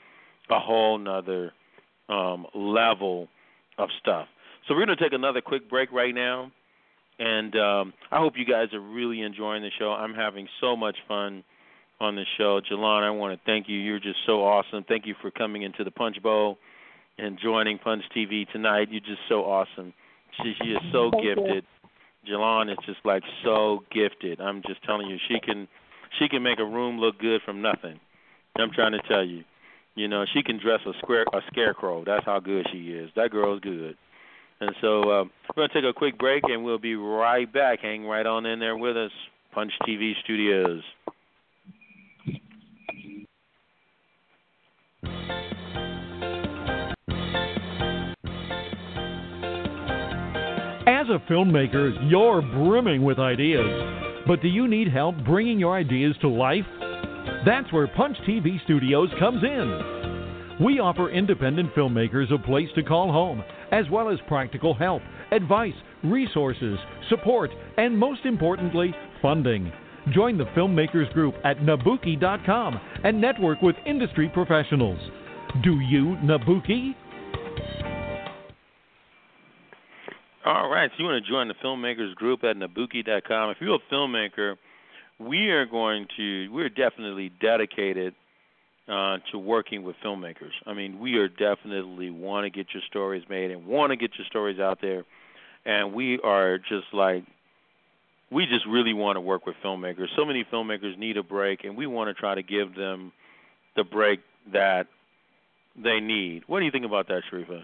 level of stuff. So we're going to take another quick break right now. And I hope you guys are really enjoying the show. I'm having so much fun on the show. Jelon, I want to thank you. You're just so awesome. Thank you for coming into the Punch Bowl and joining Punch TV tonight. You're just so awesome. She is so gifted. Jelon is just like so gifted. I'm just telling you, she can make a room look good from nothing. I'm trying to tell you. You know, she can dress a scarecrow. That's how good she is. That girl is good. And so we're going to take a quick break, and we'll be right back. Hang right on in there with us. Punch TV Studios. As a filmmaker, you're brimming with ideas. But do you need help bringing your ideas to life? That's where Punch TV Studios comes in. We offer independent filmmakers a place to call home, as well as practical help, advice, resources, support, and most importantly, funding. Join the Filmmakers Group at Nabuki.com and network with industry professionals. Do you, Nabuki? All right, so you want to join the Filmmakers Group at Nabuki.com. If you're a filmmaker, we're definitely dedicated to working with filmmakers. I mean, we are definitely want to get your stories made and want to get your stories out there. And we are just like, we just really want to work with filmmakers. So many filmmakers need a break, and we want to try to give them the break that they need. What do you think about that, Sharifa?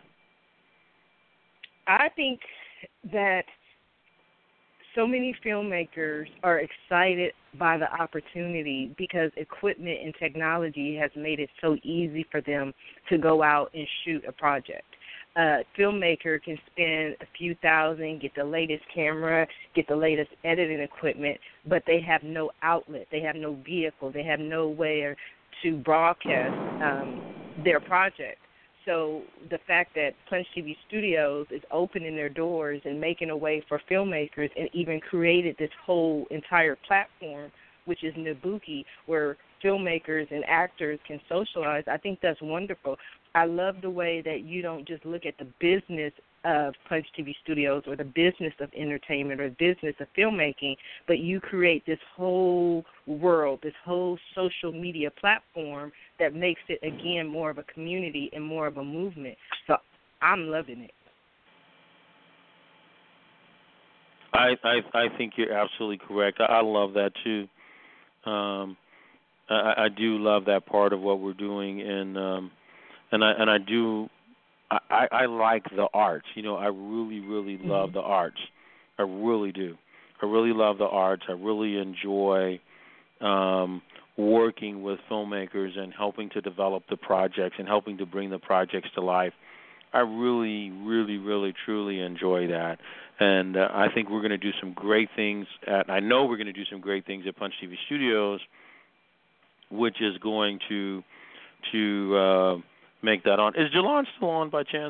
I think that so many filmmakers are excited by the opportunity because equipment and technology has made it so easy for them to go out and shoot a project. A filmmaker can spend a few thousand, get the latest camera, get the latest editing equipment, but they have no outlet. They have no vehicle. They have nowhere to broadcast their project. So the fact that Punch TV Studios is opening their doors and making a way for filmmakers and even created this whole entire platform, which is Nabuki, where filmmakers and actors can socialize, I think that's wonderful. I love the way that you don't just look at the business of Punch TV Studios or the business of entertainment or business of filmmaking, but you create this whole world, this whole social media platform that makes it, again, more of a community and more of a movement. So I'm loving it. I think you're absolutely correct. I love that, too. I do love that part of what we're doing, and I do. I like the arts. You know, I really, really love the arts. I really do. I really love the arts. I really enjoy working with filmmakers and helping to develop the projects and helping to bring the projects to life. I really, really, really, truly enjoy that. And I think we're going to do some great things. I know we're going to do some great things at Punch TV Studios, which is going to make that on. Is Jelon still on by chance?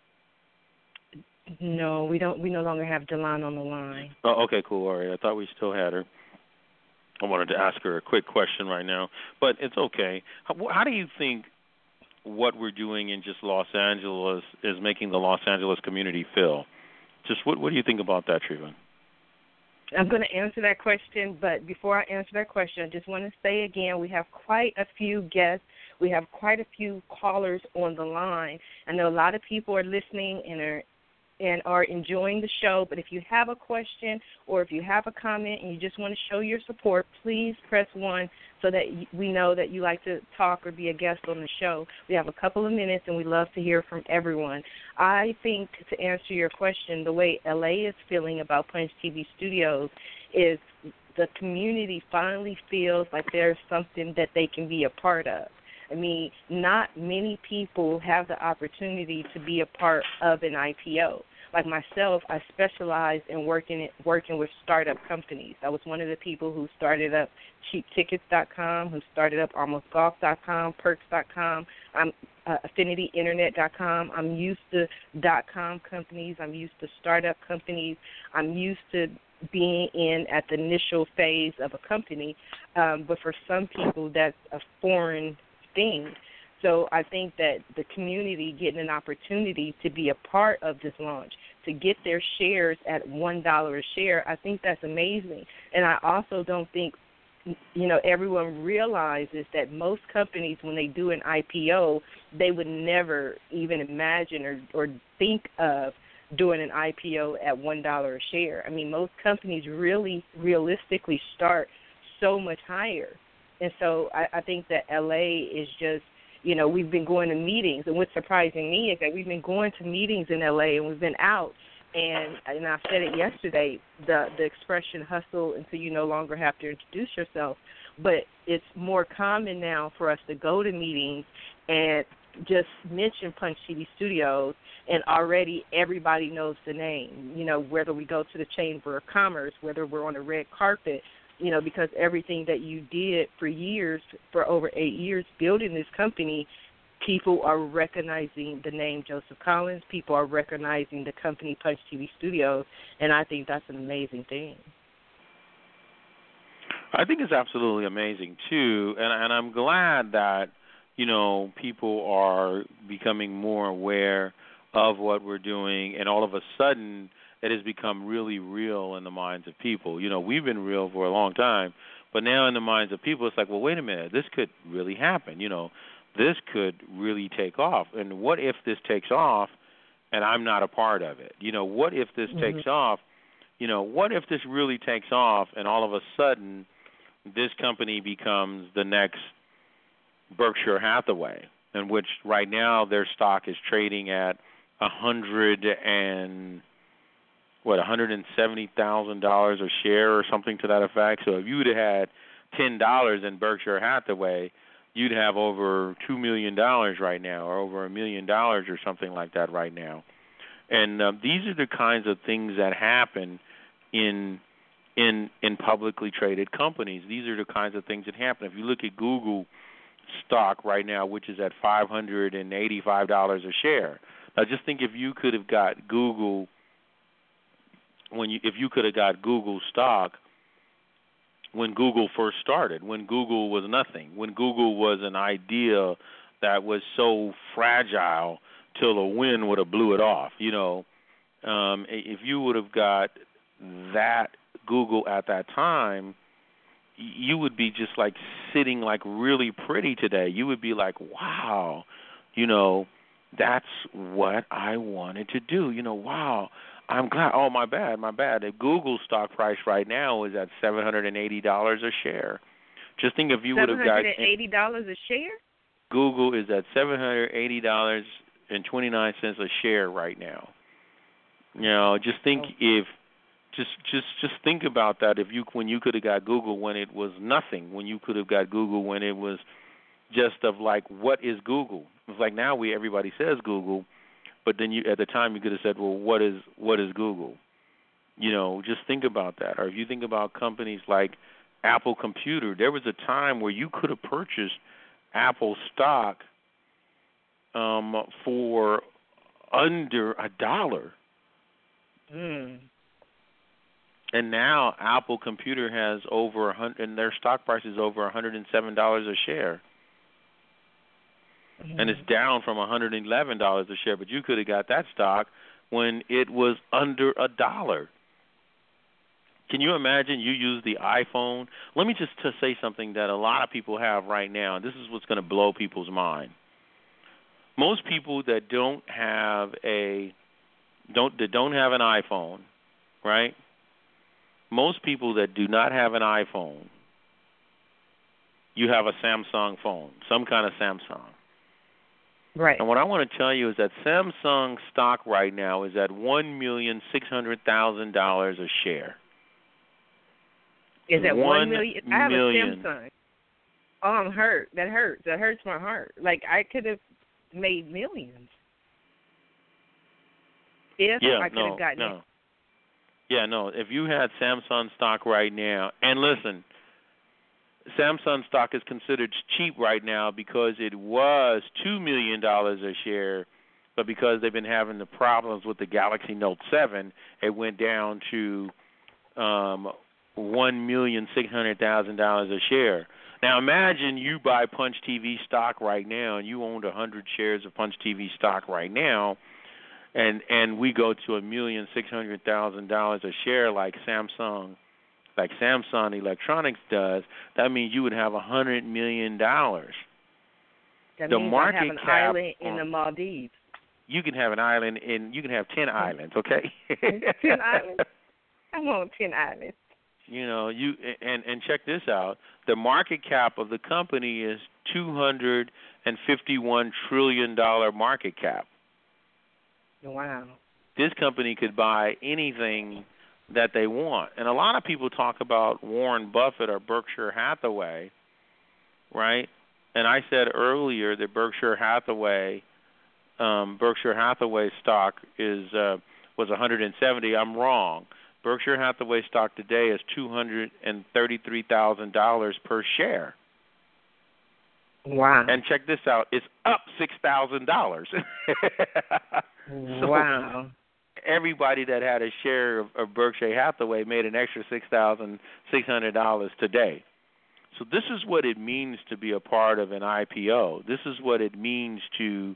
No, we don't. We no longer have Jelon on the line. Oh, okay, cool. All right. I thought we still had her. I wanted to ask her a quick question right now, but it's okay. How do you think what we're doing in just Los Angeles is making the Los Angeles community feel? Just what do you think about that, Trevon? I'm going to answer that question, but before I answer that question, I just want to say again, we have quite a few guests. We have quite a few callers on the line. I know a lot of people are listening and are and are enjoying the show. But if you have a question or if you have a comment and you just want to show your support, please press 1 so that we know that you like to talk or be a guest on the show. We have a couple of minutes, and we love to hear from everyone. I think, to answer your question, the way LA is feeling about Punch TV Studios is the community finally feels like there's something that they can be a part of. I mean, not many people have the opportunity to be a part of an IPO. Like myself, I specialize in working with startup companies. I was one of the people who started up CheapTickets.com, who started up AlmostGolf.com, Perks.com, AffinityInternet.com. I'm used to .com companies. I'm used to startup companies. I'm used to being in at the initial phase of a company. But for some people, that's a foreign thing. So I think that the community getting an opportunity to be a part of this launch, to get their shares at $1 a share, I think that's amazing. And I also don't think, everyone realizes that most companies, when they do an IPO, they would never even imagine or think of doing an IPO at $1 a share. I mean, most companies really realistically start so much higher. And so I think that LA is just, we've been going to meetings, and what's surprising me is that we've been going to meetings in LA, and we've been out, and I said it yesterday, the expression hustle until you no longer have to introduce yourself, but it's more common now for us to go to meetings and just mention Punch TV Studios, and already everybody knows the name, whether we go to the Chamber of Commerce, whether we're on the red carpet, because everything that you did for years, for over 8 years, building this company, people are recognizing the name Joseph Collins. People are recognizing the company Punch TV Studios, and I think that's an amazing thing. I think it's absolutely amazing, too, and I'm glad that, people are becoming more aware of what we're doing, and all of a sudden it has become really real in the minds of people. We've been real for a long time, but now in the minds of people, it's like, well, wait a minute, this could really happen. This could really take off. And what if this takes off and I'm not a part of it? What if this takes off? What if this really takes off and all of a sudden this company becomes the next Berkshire Hathaway, in which right now their stock is trading at $170,000 a share or something to that effect. So if you would have had $10 in Berkshire Hathaway, you'd have over $2 million right now, or over $1 million or something like that right now. And these are the kinds of things that happen in publicly traded companies. These are the kinds of things that happen. If you look at Google stock right now, which is at $585 a share. Now, just think if you could have got Google if you could have got Google stock when Google first started, when Google was nothing, when Google was an idea that was so fragile till the wind would have blew it off. If you would have got that Google at that time, you would be just like sitting like really pretty today. You would be like, wow, that's what I wanted to do. Wow, I'm glad. Oh, my bad. The Google stock price right now is at $780 a share. Just think if you would have got $780 a share? Google is at $780.29 a share right now. Just think just think about that. When you could have got Google when it was nothing, when you could have got Google when it was just of like, what is Google? It's like now everybody says Google, but then at the time you could have said, well, what is Google? Just think about that. Or if you think about companies like Apple Computer, there was a time where you could have purchased Apple stock for under $1. And now Apple Computer has over and their stock price is over $107 a share. And it's down from $111 a share, but you could have got that stock when it was under $1. Can you imagine you use the iPhone? Let me just say something that a lot of people have right now, and this is what's going to blow people's mind. Most people that don't have a that don't have an iPhone, right? Most people that do not have an iPhone, you have a Samsung phone, some kind of Samsung. Right. And what I want to tell you is that Samsung stock right now is at $1,600,000 a share. Is that 1 million? I have million. a Samsung. Oh, I'm hurt. That hurts. That hurts my heart. Like, I could have made millions. If I could have gotten it. Yeah, no. If you had Samsung stock right now, and listen, Samsung stock is considered cheap right now because it was $2 million a share, but because they've been having the problems with the Galaxy Note 7, it went down to $1,600,000 a share. Now imagine you buy Punch TV stock right now, and you owned 100 shares of Punch TV stock right now, and we go to $1,600,000 a share like Samsung Electronics does. That means you would have $100 million. That means I have an island in the Maldives. You can have an island you can have 10 islands, okay? 10 islands? I want 10 islands. You know, and check this out. The market cap of the company is $251 trillion market cap. Wow. This company could buy anything that they want. And a lot of people talk about Warren Buffett or Berkshire Hathaway, right? And I said earlier that Berkshire Hathaway stock was 170. I'm wrong. Berkshire Hathaway stock today is $233,000 per share. Wow. And check this out, it's up $6,000. Wow. Everybody that had a share of Berkshire Hathaway made an extra $6,600 today. So this is what it means to be a part of an IPO. This is what it means to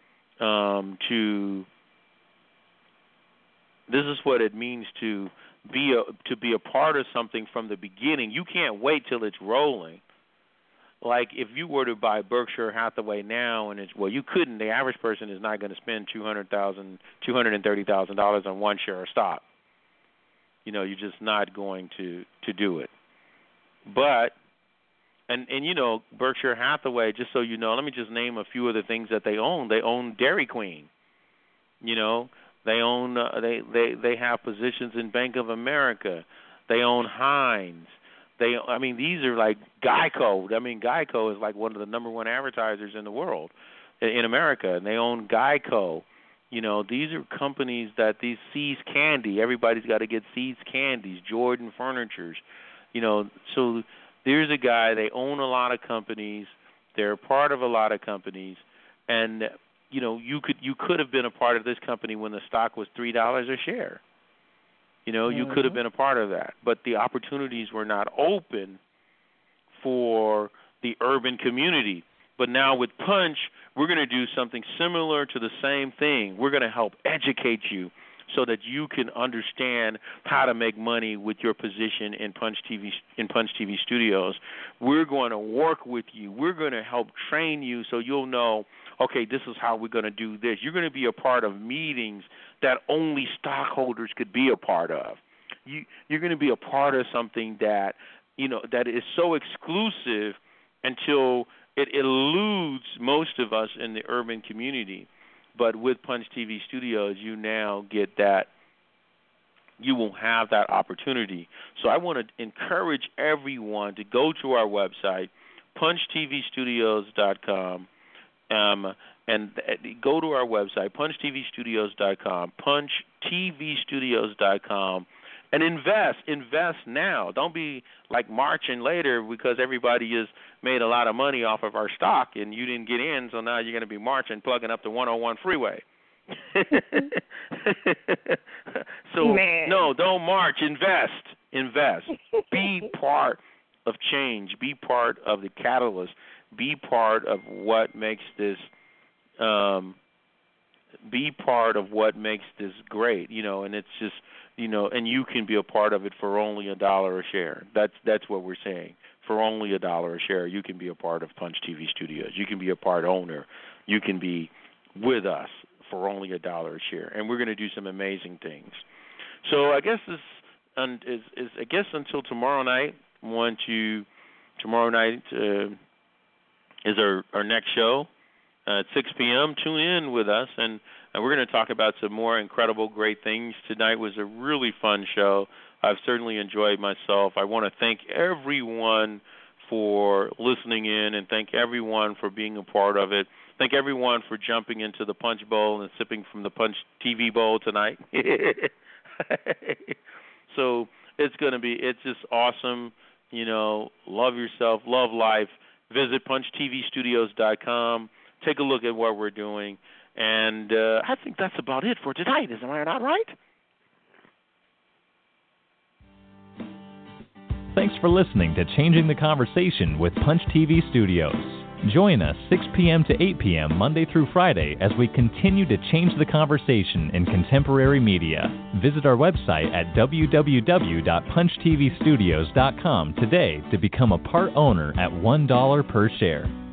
be a part of something from the beginning. You can't wait till it's rolling. Like if you were to buy Berkshire Hathaway now, and you couldn't. The average person is not going to spend $230,000 on one share of stock. You know, you're just not going to do it. But and you know, Berkshire Hathaway, just so you know, let me just name a few of the things that they own. They own Dairy Queen. You know, they own they have positions in Bank of America. They own Heinz. These are like Geico. Geico is like one of the number one advertisers in the world, in America, and they own Geico. You know, these are companies that these See's Candy. Everybody's got to get See's Candies, Jordan Furnitures. You know, so there's a guy. They own a lot of companies. They're a part of a lot of companies, and you know, you could have been a part of this company when the stock was $3 a share. You know, you could have been a part of that, but the opportunities were not open for the urban community. But now with Punch, we're going to do something similar to the same thing. We're going to help educate you so that you can understand how to make money with your position in Punch TV Studios. We're going to work with you. We're going to help train you so you'll know, okay, this is how we're going to do this. You're going to be a part of meetings that only stockholders could be a part of. You're going to be a part of something that, you know, that is so exclusive until it eludes most of us in the urban community. But with Punch TV Studios, you now get that. You will have that opportunity. So I want to encourage everyone to go to our website, punchtvstudios.com, and go to our website, punchtvstudios.com, punchtvstudios.com, and invest now. Don't be like marching later because everybody has made a lot of money off of our stock and you didn't get in, so now you're going to be marching, plugging up the 101 freeway. So, Man. No, don't march. Invest. Be part of change. Be part of the catalyst. Be part of what makes this great, you know, and it's just, you know, and you can be a part of it for only $1 a share. That's what we're saying. For only $1 a share, you can be a part of Punch TV Studios. You can be a part owner. You can be with us for only $1 a share, and we're going to do some amazing things. So I guess until tomorrow night. Tomorrow night is our next show at 6 p.m. Tune in with us, and we're going to talk about some more incredible, great things. Tonight was a really fun show. I've certainly enjoyed myself. I want to thank everyone for listening in and thank everyone for being a part of it. Thank everyone for jumping into the Punch Bowl and sipping from the Punch TV bowl tonight. So it's just awesome. Love yourself, love life. Visit punchtvstudios.com. Take a look at what we're doing. And I think that's about it for tonight. Am I not right? Thanks for listening to Changing the Conversation with Punch TV Studios. Join us 6 p.m. to 8 p.m. Monday through Friday as we continue to change the conversation in contemporary media. Visit our website at www.punchtvstudios.com today to become a part owner at $1 per share.